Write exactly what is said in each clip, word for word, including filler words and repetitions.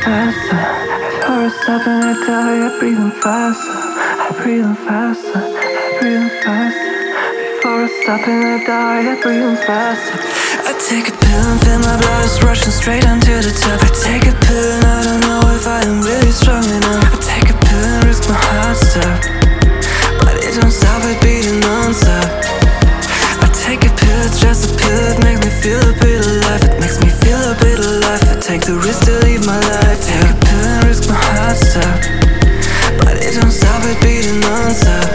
faster. Before I stop and I die, I'm breathing faster. I'm breathing faster. I'm breathing faster. Before I stop and I die, I'm breathing faster. I take a pill and feel my blood is rushing straight onto the top. I take a pill and I don't know if I am really strong enough. I take a pill and risk my heart stop, but it don't stop it beating non-stop. I take a pill, it's just a pill, it makes me feel a bit alive. It makes me feel a bit alive. I take the risk to leave my life. Take a pill and risk my heart stop, but it don't stop it beating non-stop.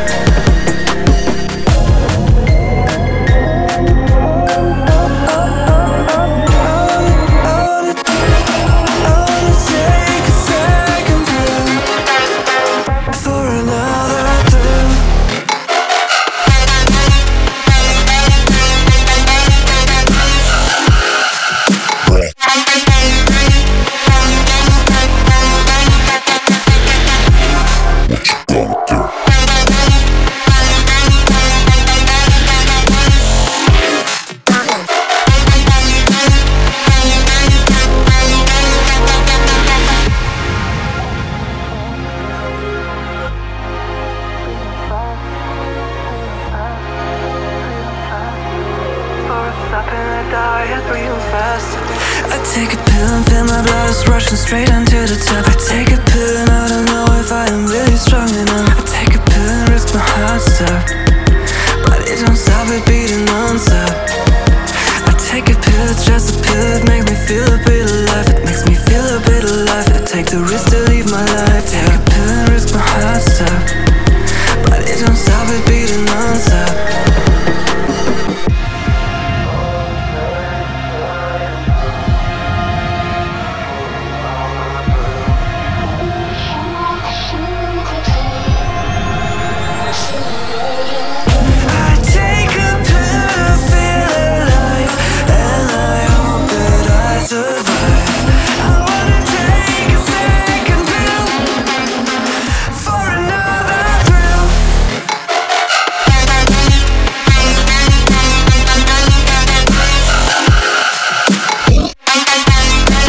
I take a pill and feel my blood is rushing straight onto the top. I take a pill and I don't know if I am really strong enough. I take a pill and risk my heart stop, but it don't stop it beating non-stop. I take a pill, it's just a pill, it makes me feel a bit alive. It makes me feel a bit alive. I take the risk to leave my life. Take a pill and risk my heart stop, but it don't stop it beating non-stop.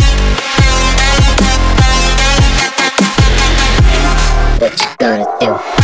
What you gonna do?